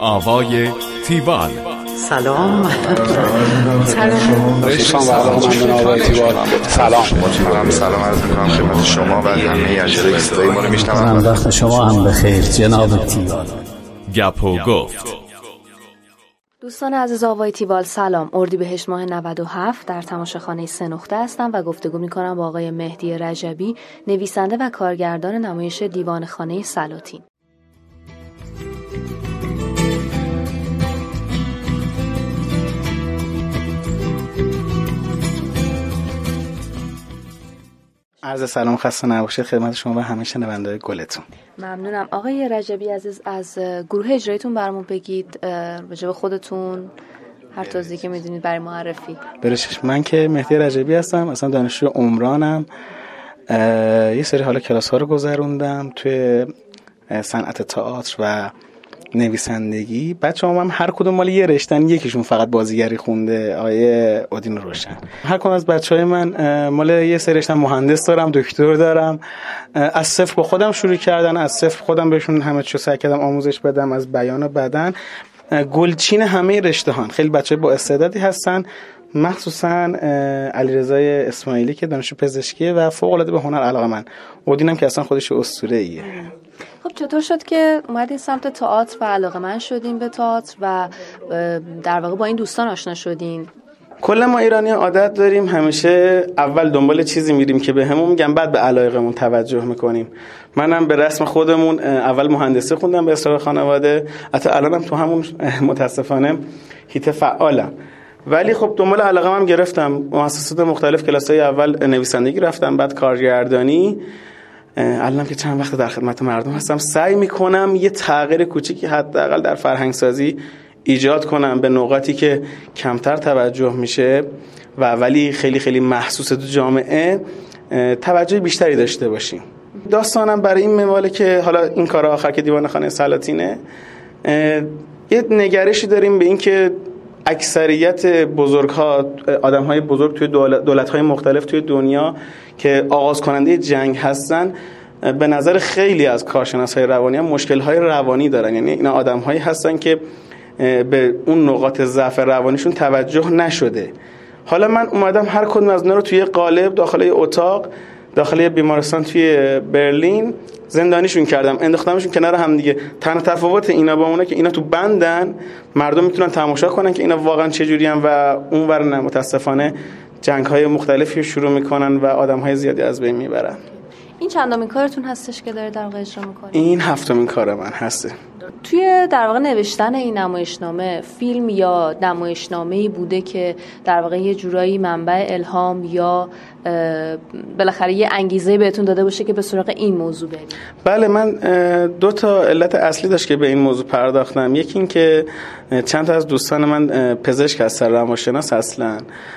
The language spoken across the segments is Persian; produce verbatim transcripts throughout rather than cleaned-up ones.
آوای تیوال. سلام. سلام. سلام. سلام. سلام عرض می‌کنم خدمت شما و همه اجرای صدای ما رو میشنوم. وقت شما هم بخیر جناب تیوال. گپ و گفت. دوستان عزیز آوای تیوال سلام. اردیبهشت ماه نود و هفت در تماشاخانه سه نقطه هستم و گفتگو می‌کنم با آقای مهدی رجبی، نویسنده و کارگردان نمایش دیوانخانه سلاطین. عرض سلام خسته نباشید خدمت شما و همه شنونده‌های گلتون. ممنونم. آقای رجبی عزیز، از گروه اجراییتون برامون بگید، راجع به خودتون هر توضیحی که میدونید برای معرفی. برشش من که مهدی رجبی هستم، اصلا دانشجو عمرانم. یه سری حالا کلاس ها رو گذروندم توی صنعت تئاتر و نویسندگی. بچه‌ها هم هر کدوم مال یه رشتن، یکیشون فقط بازیگری خونده، آیه اودین روشن. هر کدوم از بچه‌های من مال یه سری رشتن، مهندس دارم، دکتر دارم. از صفر با خودم شروع کردن، از صفر خودم بهشون همه چیو سعی کردم آموزش بدم، از بیان و بدن. گلچین همه رشته‌هان. خیلی بچه‌های با استعدادی هستن، مخصوصا علیرضا اسماعیلی که دانشجو پزشکیه و فوق‌العاده به هنر علاقه‌مند. اودینم که اصلا خودش اسطوره‌ایه. خب چطور شد که اومدین سمت تئاتر و علاقه‌مند شدین به تئاتر و در واقع با این دوستان آشنا شدین؟ کل ما ایرانی‌ها عادت داریم همیشه اول دنبال چیزی میریم که به همون میگن، بعد به علایقمون توجه میکنیم. منم به رسم خودمون اول مهندسی خوندم به اصرار خانواده، حتی الانم تو همون متاسفانه هیت فعالم. ولی خب دنبال علاقه‌ام هم گرفتم، مؤسسات مختلف کلاسای اول نویسندگی رفتم، بعد کارگردانی. الانم که چند وقت در خدمت مردم هستم، سعی میکنم یه تغییر کوچیکی حداقل در فرهنگ سازی ایجاد کنم به نقاطی که کمتر توجه میشه و ولی خیلی خیلی محسوس تو جامعه توجه بیشتری داشته باشیم. داستانم برای این منواله که حالا این کار آخر که دیوانخانه سلاطینه، یه نگرشی داریم به این که اکثریت بزرگ‌ها، آدم‌های بزرگ توی دولت‌های مختلف توی دنیا که آغاز کننده جنگ هستن، به نظر خیلی از کارشناس‌های روانی هم مشکل‌های روانی دارن. یعنی اینا آدم‌هایی هستن که به اون نقاط ضعف روانیشون توجه نشده. حالا من اومدم هر کدوم از اینا رو توی قالب داخل یه اتاق، داخل یه بیمارستان توی برلین زندانیشون کردم، انداختمشون کنار هم دیگه. تنها تفاوت اینا با اونه که اینا تو بندن، مردم میتونن تماشا کنن که اینا واقعا چه جوریان و اونور نه، متاسفانه جنگ‌های مختلفی شروع میکنن و آدم‌های زیادی از بین میبرن. این چندمین کارتون هستش که داره در واقع اجرا میکنید؟ این هفتمین کار من هسته. توی در واقع نوشتن این نمایشنامه، فیلم یا نمایشنامه‌ای بوده که در واقع یه جورایی منبع الهام یا بالاخره یه انگیزه بهتون داده باشه که به سراغ این موضوع برید؟ بله، من دو تا علت اصلی داشت که به این موضوع پرداختم. یکی این که چند تا از دوستان من پزشک هستن، روانشناس اصلا،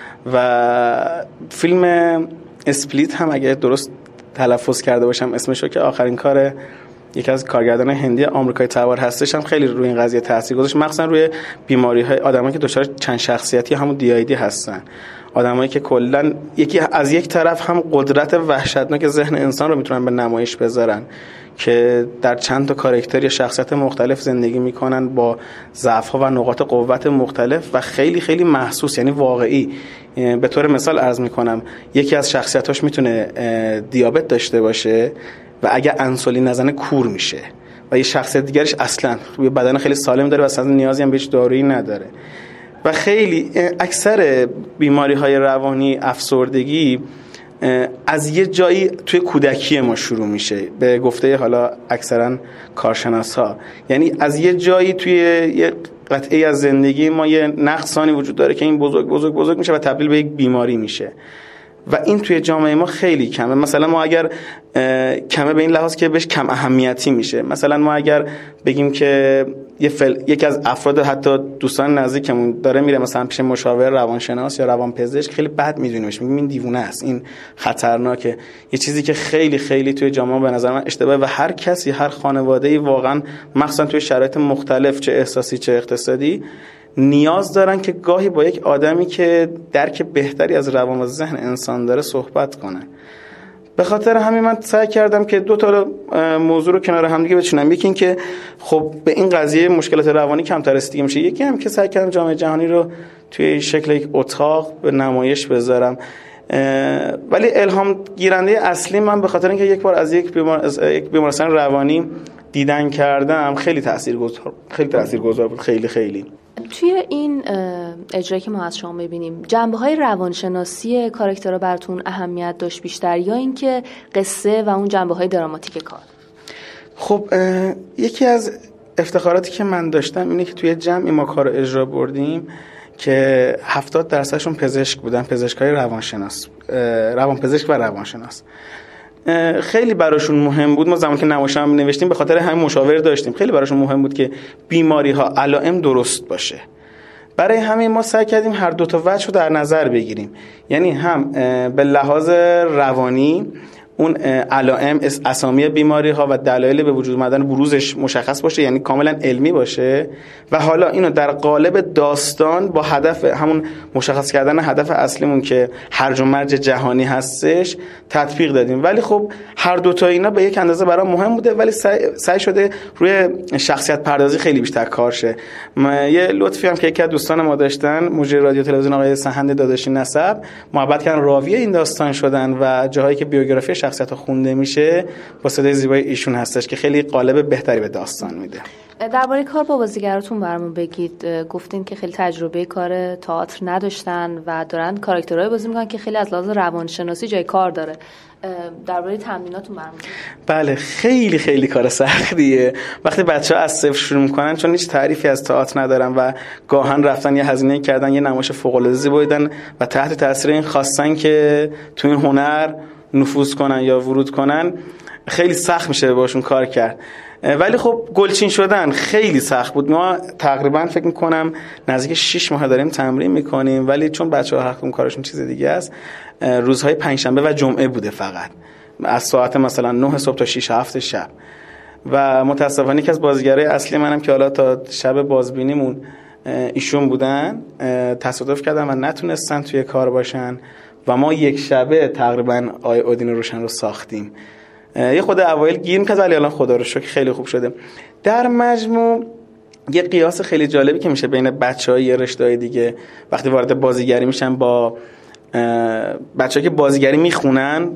و فیلم اسپلیت هم اگه درست تلفظ کرده باشم اسمشو، که آخرین کار یکی از کارگردان هندی آمریکایی تبار هستش، هم خیلی روی این قضیه تاثیر گذاشت، مخصوصا روی بیماری‌های آدمایی که دچار چند شخصیتی همون دی آی دی هستن. آدمایی که کلا یکی از یک طرف هم قدرت وحشتناک ذهن انسان رو میتونن به نمایش بذارن که در چند تا کاراکتر یا شخصیت مختلف زندگی میکنن با ضعف‌ها و نقاط قوت مختلف و خیلی خیلی محسوس، یعنی واقعی. به طور مثال عرض میکنم، یکی از شخصیتاش میتونه دیابت داشته باشه و اگه انسولین نزنه کور میشه، و یه شخصیت دیگرش اصلا یه بدن خیلی سالم داره و اصلا نیازی هم بهش دارویی نداره. و خیلی اکثر بیماری‌های روانی، افسردگی از یه جایی توی کودکی ما شروع میشه، به گفته حالا اکثرا کارشناس‌ها. یعنی از یه جایی توی یه قطعی از زندگی ما یه نقصانی وجود داره که این بزرگ بزرگ بزرگ میشه و تبدیل به یک بیماری میشه و این توی جامعه ما خیلی کمه. مثلا ما اگر کمه به این لحاظ که بهش کم اهمیتی میشه، مثلا ما اگر بگیم که یه فل... یکی از افراد حتی دوستان نزدیکمون داره میره مثلا پیش مشاور روانشناس یا روانپزشک، خیلی بد میدونیمش، میگیم این دیوونه است، این خطرناکه. یه چیزی که خیلی خیلی توی جامعه به نظر من اشتباهه و هر کسی، هر خانواده‌ای واقعا مخصوصا توی شرایط مختلف، چه احساسی چه اقتصادی، نیاز دارن که گاهی با یک آدمی که درک بهتری از روان و ذهن انسان داره صحبت کنن. به خاطر همین من سعی کردم که دو تا موضوع رو کنار هم دیگه بچینم. یکی این که خب به این قضیه مشکلات روانی کمتر رسیدگی میشه، یکی هم که سعی کردم جامعه جهانی رو توی شکل یک اتاق به نمایش بذارم. ولی الهام گیرنده اصلی من به خاطر اینکه یک بار از یک بیمار از یک بیمارستان روانی دیدن کردم خیلی تاثیرگذار خیلی تاثیرگذار بود، خیلی خیلی. توی این اجرایی که ما از شما می‌بینیم جنبه‌های روانشناسی کاراکترها براتون اهمیت داشت بیشتر یا اینکه قصه و اون جنبه‌های دراماتیک کار؟ خب یکی از افتخاراتی که من داشتم اینه که توی جمعی ما کار اجرا بردیم که هفتاد درصدشون پزشک بودن، پزشکای روانشناس، روانپزشک و روانشناس. خیلی براشون مهم بود، ما زمانی که نمایشنامه نوشتیم به خاطر همین مشاور داشتیم، خیلی براشون مهم بود که بیماری ها علائم درست باشه. برای همین ما سعی کردیم هر دو تا وجه رو در نظر بگیریم، یعنی هم به لحاظ روانی اون علائم، اسامی بیماری ها و دلایل به وجود اومدن بروزش مشخص باشه، یعنی کاملا علمی باشه، و حالا اینو در قالب داستان با هدف همون مشخص کردن هدف اصلیمون که هرج و مرج جهانی هستش تطبیق دادیم. ولی خب هر دو تا اینا به یک اندازه برام مهم بوده، ولی سعی, سعی شده روی شخصیت پردازی خیلی بیشتر کار شه. یه لطفی هم که یک از دوستان ما داشتن، مجری رادیو تلویزیون آقای سهند داداشی نسب، محبت کردن راوی این داستان شدن و جاهایی که بیوگرافی شخصیت خونده میشه با صدای زیبای ایشون هستش که خیلی قالب بهتری به داستان میده. درباره کار با بازیگراتون برامون بگید. گفتین که خیلی تجربه کار تئاتر نداشتن و دارن کاراکترهای بازی میکنن که خیلی از لحاظ روانشناسی جای کار داره. درباره تمریناتون برامون بگید. بله خیلی خیلی کار سختیه وقتی بچه‌ها از صفر شروع میکنن، چون هیچ تعریفی از تئاتر ندارن و گاهن رفتن یه هزینه کردن یه نمایش فوق‌العاده زیبایی دیدن و تحت تاثیر این خواستن که تو این هنر نفوذ کنن یا ورود کنن، خیلی سخت میشه باشون کار کرد. ولی خب گلچین شدن خیلی سخت بود. ما تقریبا فکر میکنم نزدیک شش ماه داریم تمرین میکنیم، ولی چون بچه‌ها حق کارشون چیز دیگه است، روزهای پنجشنبه و جمعه بوده فقط از ساعت مثلا نه صبح تا شش هفت شب. و متاسفانه که از بازیگرای اصلی منم که حالا تا شب بازبینیمون ایشون بودن، تصادف کردن و نتونستن توی کار باشن و ما یک شبه تقریبا آی اودین روشن رو ساختیم. یه خود اوایل گیر می‌کرد ولی الان خدا رو شکر خیلی خوب شده. در مجموع یه قیاس خیلی جالبی که میشه بین بچه‌های یه رشته‌های دیگه وقتی وارد بازیگری میشن با بچه‌ها که بازیگری میخونن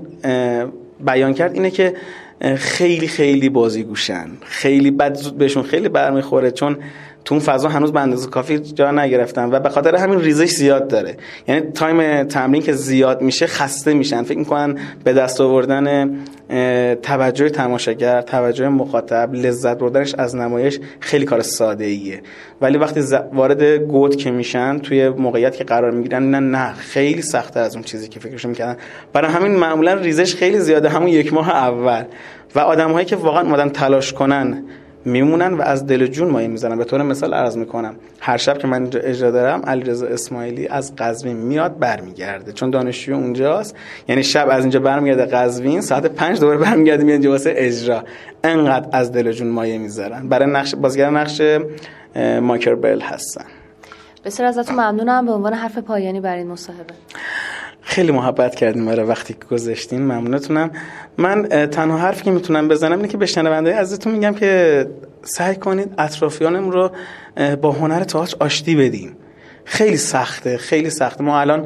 بیان کرد اینه که خیلی خیلی بازیگوشن، خیلی بد زود بهشون خیلی برمیخوره، چون تو اون فضا هنوز به اندازه کافی جا نگرفتن و به خاطر همین ریزش زیاد داره. یعنی تایم تمرین که زیاد میشه خسته میشن، فکر میکنن به دست آوردن توجه تماشاگر، توجه مخاطب، لذت بردنش از نمایش خیلی کار ساده ایه، ولی وقتی وارد گود که میشن توی موقعیت که قرار میگیرن نه نه خیلی سخت‌تر از اون چیزی که فکرش میکردن. برای همین معمولا ریزش خیلی زیاده همون یک ماه اول و آدم‌هایی که واقعا اومدن تلاش کنن میمونن و از دل و جون مایه میزنن. به طور مثال عرض میکنم هر شب که من اینجا اجرا دارم علیرضا اسماعیلی از قزوین میاد برمیگرده، چون دانشجوی اونجاست، یعنی شب از اینجا برمیگرده قزوین، ساعت پنج دوباره برمیگرده میاد اینجا واسه اجرا. انقدر از دل و جون مایه میذارن. برای نقش بازیگر نقش مایکل بل هستن. بسیار ازتون ممنونم. به عنوان حرف پایانی برای این مصاحبه. خیلی محبت کردین برای وقتی که گذاشتین، ممنونتونم. من تنها حرفی که میتونم بزنم اینه که به شنونده‌های عزیزتون میگم که سعی کنید اطرافیانم رو با هنر تئاتر آشتی بدیم. خیلی سخته، خیلی سخته. ما الان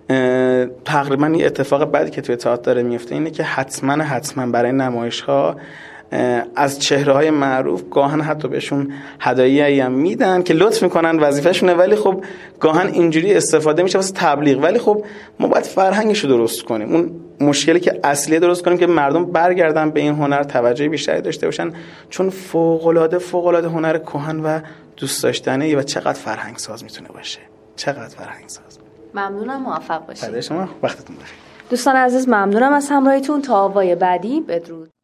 تقریبا یه اتفاق بعدی که توی تئاتر داره میفته اینه که حتما حتما برای نمایش‌ها از چهره‌های معروف گاهن حتی بهشون هدایایی هم میدن که لطف میکنن، وظیفه‌شونه، ولی خب گاهن اینجوری استفاده میشه واسه تبلیغ. ولی خب ما باید فرهنگش رو درست کنیم، اون مشکلی که اصلی درست کنیم که مردم برگردن به این هنر، توجه بیشتری داشته باشن، چون فوق‌العاده فوق‌العاده هنر کهن و دوست داشتنی و چقدر فرهنگ ساز میتونه باشه، چقدر فرهنگ ساز. ممنونم، موفق باشید. شما وقتتون بخیر. دوستان عزیز ممنونم از همراهیتون. تا آوای بعدی، بدرود.